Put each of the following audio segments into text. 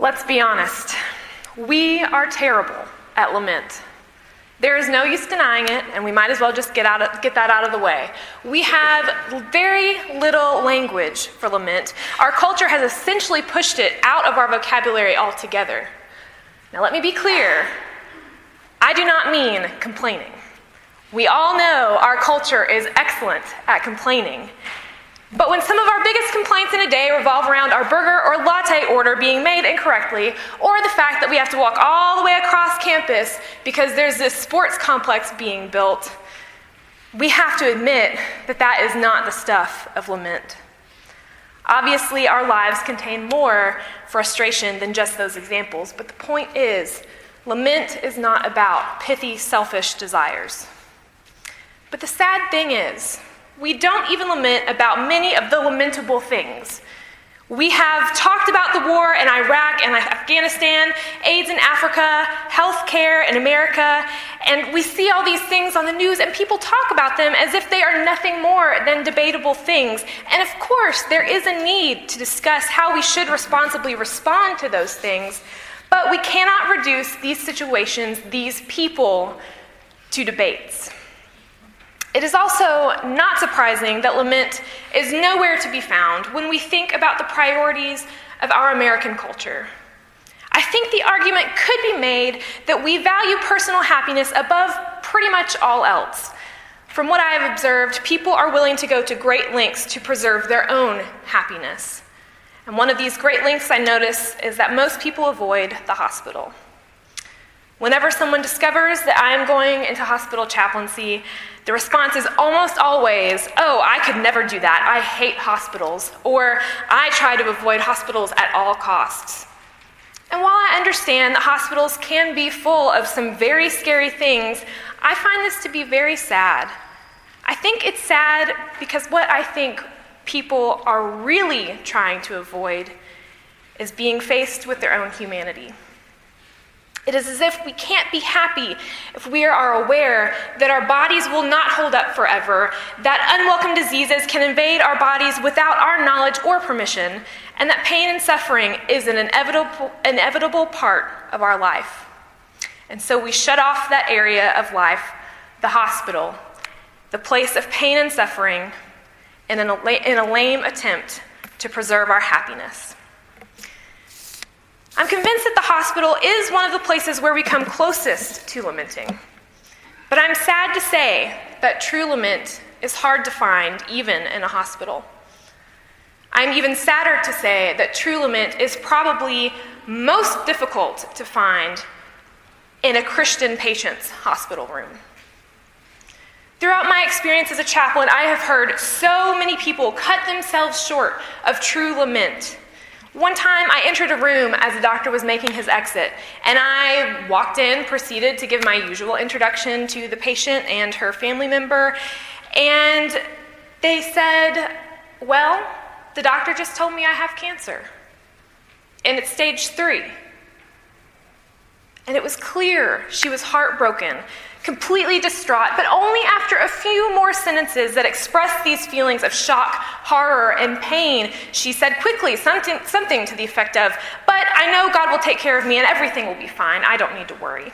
Let's be honest. We are terrible at lament. There is no use denying it, and we might as well just get that out of the way. We have very little language for lament. Our culture has essentially pushed it out of our vocabulary altogether. Now let me be clear. I do not mean complaining. We all know our culture is excellent at complaining. But when some of our biggest complaints in a day revolve around our burger or latte order being made incorrectly, or the fact that we have to walk all the way across campus because there's this sports complex being built, we have to admit that that is not the stuff of lament. Obviously, our lives contain more frustration than just those examples, but the point is, lament is not about pithy, selfish desires. But the sad thing is, we don't even lament about many of the lamentable things. We have talked about the war in Iraq and Afghanistan, AIDS in Africa, health care in America, and we see all these things on the news and people talk about them as if they are nothing more than debatable things. And of course, there is a need to discuss how we should responsibly respond to those things, but we cannot reduce these situations, these people, to debates. It is also not surprising that lament is nowhere to be found when we think about the priorities of our American culture. I think the argument could be made that we value personal happiness above pretty much all else. From what I have observed, people are willing to go to great lengths to preserve their own happiness. And one of these great lengths I notice is that most people avoid the hospital. Whenever someone discovers that I am going into hospital chaplaincy, the response is almost always, "Oh, I could never do that. I hate hospitals," or "I try to avoid hospitals at all costs." And while I understand that hospitals can be full of some very scary things, I find this to be very sad. I think it's sad because what I think people are really trying to avoid is being faced with their own humanity. It is as if we can't be happy if we are aware that our bodies will not hold up forever, that unwelcome diseases can invade our bodies without our knowledge or permission, and that pain and suffering is an inevitable part of our life. And so we shut off that area of life, the hospital, the place of pain and suffering, in a lame attempt to preserve our happiness. I'm convinced that the hospital is one of the places where we come closest to lamenting. But I'm sad to say that true lament is hard to find even in a hospital. I'm even sadder to say that true lament is probably most difficult to find in a Christian patient's hospital room. Throughout my experience as a chaplain, I have heard so many people cut themselves short of true lament. One time I entered a room as the doctor was making his exit, and I walked in, proceeded to give my usual introduction to the patient and her family member, and they said, "Well, the doctor just told me I have cancer, and it's stage 3. And it was clear she was heartbroken, completely distraught, but only after a few more sentences that expressed these feelings of shock, horror, and pain, she said quickly something to the effect of, "But I know God will take care of me and everything will be fine. I don't need to worry."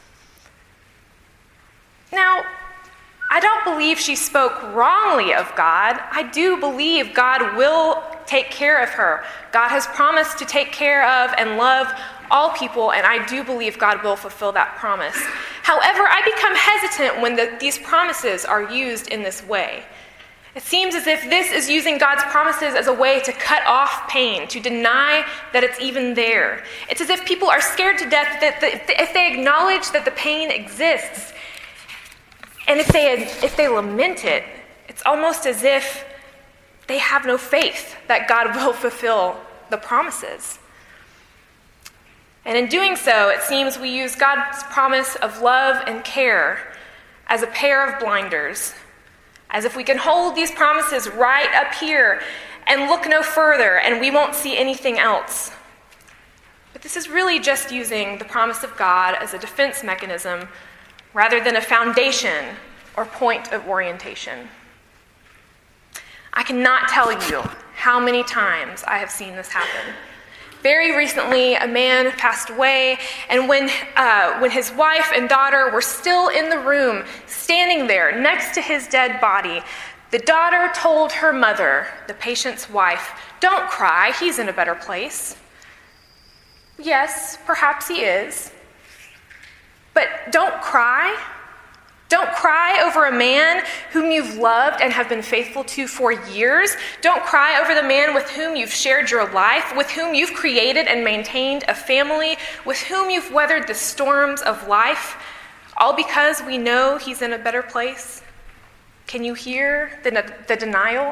Now, I don't believe she spoke wrongly of God. I do believe God will take care of her. God has promised to take care of and love all people, and I do believe God will fulfill that promise. However, I become hesitant when these promises are used in this way. It seems as if this is using God's promises as a way to cut off pain, to deny that it's even there. It's as if people are scared to death that if they acknowledge that the pain exists, and if they lament it, it's almost as if they have no faith that God will fulfill the promises. And in doing so, it seems we use God's promise of love and care as a pair of blinders, as if we can hold these promises right up here and look no further and we won't see anything else. But this is really just using the promise of God as a defense mechanism rather than a foundation or point of orientation. I cannot tell you how many times I have seen this happen. Very recently, a man passed away, and when his wife and daughter were still in the room, standing there next to his dead body, the daughter told her mother, the patient's wife, "Don't cry, he's in a better place." Yes, perhaps he is. But don't cry. Don't cry over a man whom you've loved and have been faithful to for years. Don't cry over the man with whom you've shared your life, with whom you've created and maintained a family, with whom you've weathered the storms of life, all because we know he's in a better place. Can you hear the denial?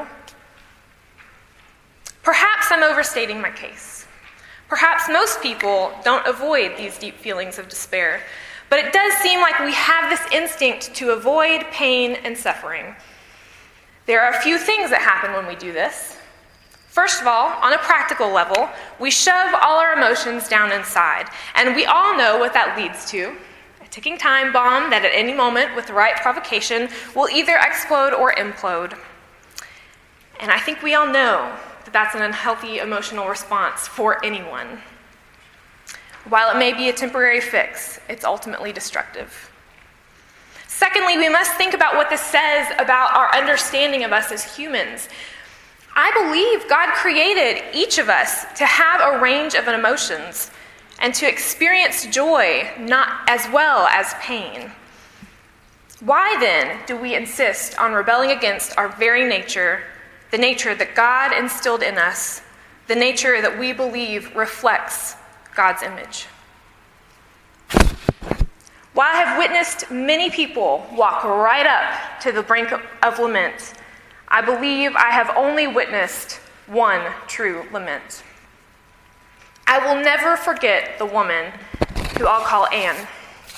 Perhaps I'm overstating my case. Perhaps most people don't avoid these deep feelings of despair. But it does seem like we have this instinct to avoid pain and suffering. There are a few things that happen when we do this. First of all, on a practical level, we shove all our emotions down inside. And we all know what that leads to. A ticking time bomb that at any moment, with the right provocation, will either explode or implode. And I think we all know that that's an unhealthy emotional response for anyone. While it may be a temporary fix, it's ultimately destructive. Secondly, we must think about what this says about our understanding of us as humans. I believe God created each of us to have a range of emotions and to experience joy not as well as pain. Why then do we insist on rebelling against our very nature, the nature that God instilled in us, the nature that we believe reflects God's image? While I have witnessed many people walk right up to the brink of lament, I believe I have only witnessed one true lament. I will never forget the woman who I'll call Anne.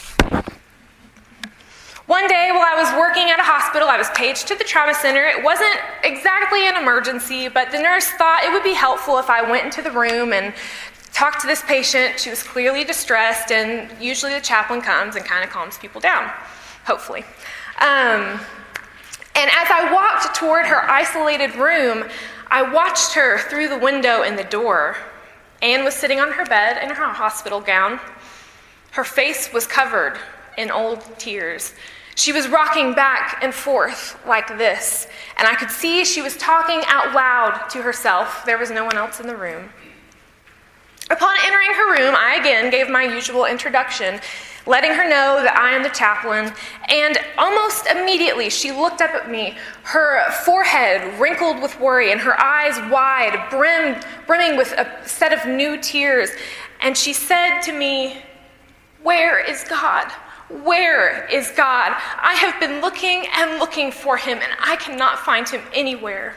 One day while I was working at a hospital, I was paged to the trauma center. It wasn't exactly an emergency, but the nurse thought it would be helpful if I went into the room and talked to this patient. She was clearly distressed, and usually the chaplain comes and kind of calms people down, hopefully. And as I walked toward her isolated room, I watched her through the window in the door. Anne was sitting on her bed in her hospital gown. Her face was covered in old tears. She was rocking back and forth like this, and I could see she was talking out loud to herself. There was no one else in the room. Upon entering her room, I again gave my usual introduction, letting her know that I am the chaplain, and almost immediately she looked up at me, her forehead wrinkled with worry and her eyes wide, brimming with a set of new tears, and she said to me, "Where is God? Where is God? I have been looking and looking for him, and I cannot find him anywhere."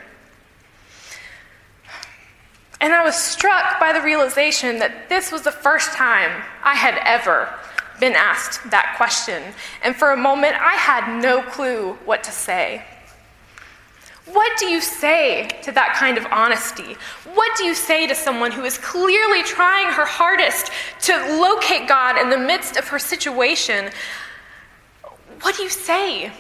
And I was struck by the realization that this was the first time I had ever been asked that question. And for a moment, I had no clue what to say. What do you say to that kind of honesty? What do you say to someone who is clearly trying her hardest to locate God in the midst of her situation? What do you say?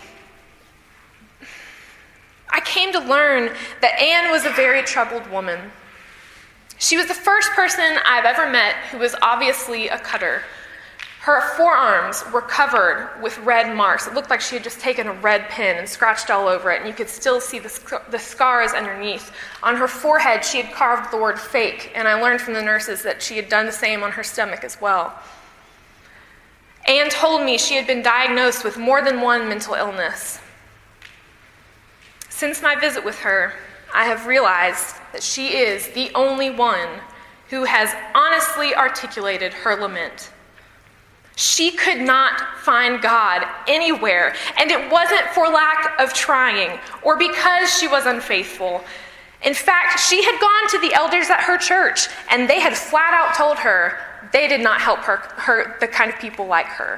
I came to learn that Anne was a very troubled woman. She was the first person I've ever met who was obviously a cutter. Her forearms were covered with red marks. It looked like she had just taken a red pen and scratched all over it, and you could still see the scars underneath. On her forehead, she had carved the word fake, and I learned from the nurses that she had done the same on her stomach as well. Anne told me she had been diagnosed with more than one mental illness. Since my visit with her, I have realized that she is the only one who has honestly articulated her lament. She could not find God anywhere, and it wasn't for lack of trying or because she was unfaithful. In fact, she had gone to the elders at her church, and they had flat out told her they did not help her the kind of people like her.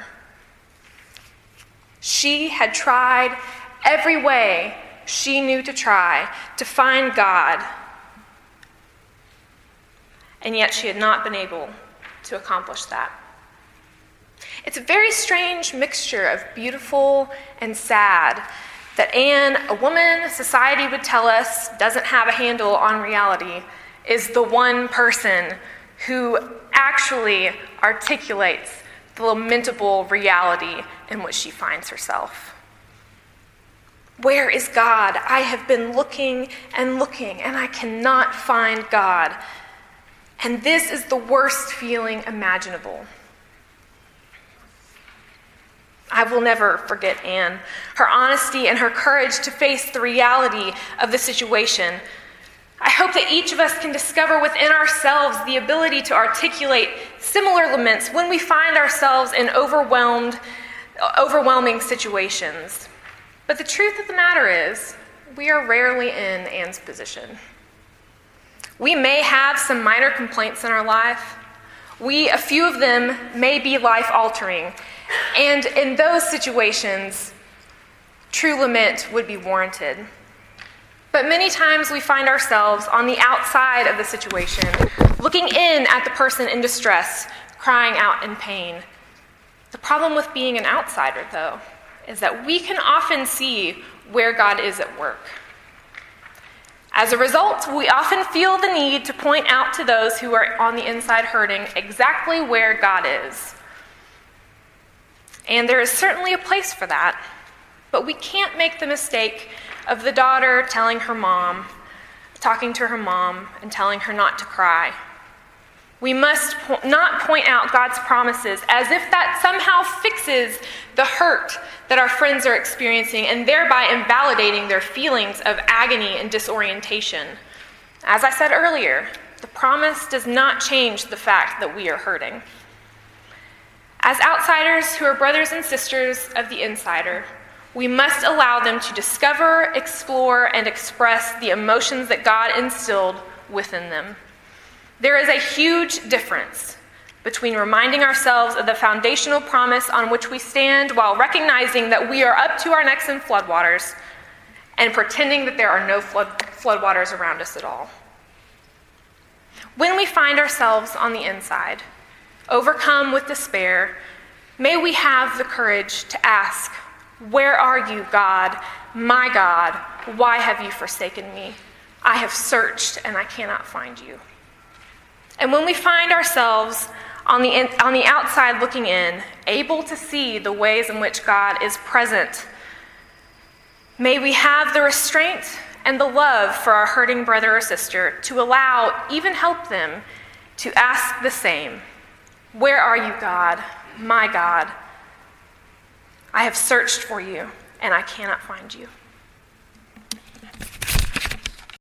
She had tried every way she knew to try to find God, and yet she had not been able to accomplish that. It's a very strange mixture of beautiful and sad that Anne, a woman society would tell us doesn't have a handle on reality, is the one person who actually articulates the lamentable reality in which she finds herself. Where is God? I have been looking and looking, and I cannot find God. And this is the worst feeling imaginable. I will never forget Anne, her honesty and her courage to face the reality of the situation. I hope that each of us can discover within ourselves the ability to articulate similar laments when we find ourselves in overwhelming situations. But the truth of the matter is, we are rarely in Anne's position. We may have some minor complaints in our life. A few of them may be life-altering. And in those situations, true lament would be warranted. But many times we find ourselves on the outside of the situation, looking in at the person in distress, crying out in pain. The problem with being an outsider, though, is that we can often see where God is at work. As a result, we often feel the need to point out to those who are on the inside hurting exactly where God is. And there is certainly a place for that, but we can't make the mistake of the daughter talking to her mom, and telling her not to cry. We must not point out God's promises as if that somehow fixes the hurt that our friends are experiencing and thereby invalidating their feelings of agony and disorientation. As I said earlier, the promise does not change the fact that we are hurting. As outsiders who are brothers and sisters of the insider, we must allow them to discover, explore, and express the emotions that God instilled within them. There is a huge difference between reminding ourselves of the foundational promise on which we stand while recognizing that we are up to our necks in floodwaters and pretending that there are no floodwaters around us at all. When we find ourselves on the inside, overcome with despair, may we have the courage to ask, "Where are you, God? My God, why have you forsaken me? I have searched and I cannot find you." And when we find ourselves on the outside looking in, able to see the ways in which God is present, may we have the restraint and the love for our hurting brother or sister to allow, even help them, to ask the same. "Where are you, God? My God, I have searched for you and I cannot find you."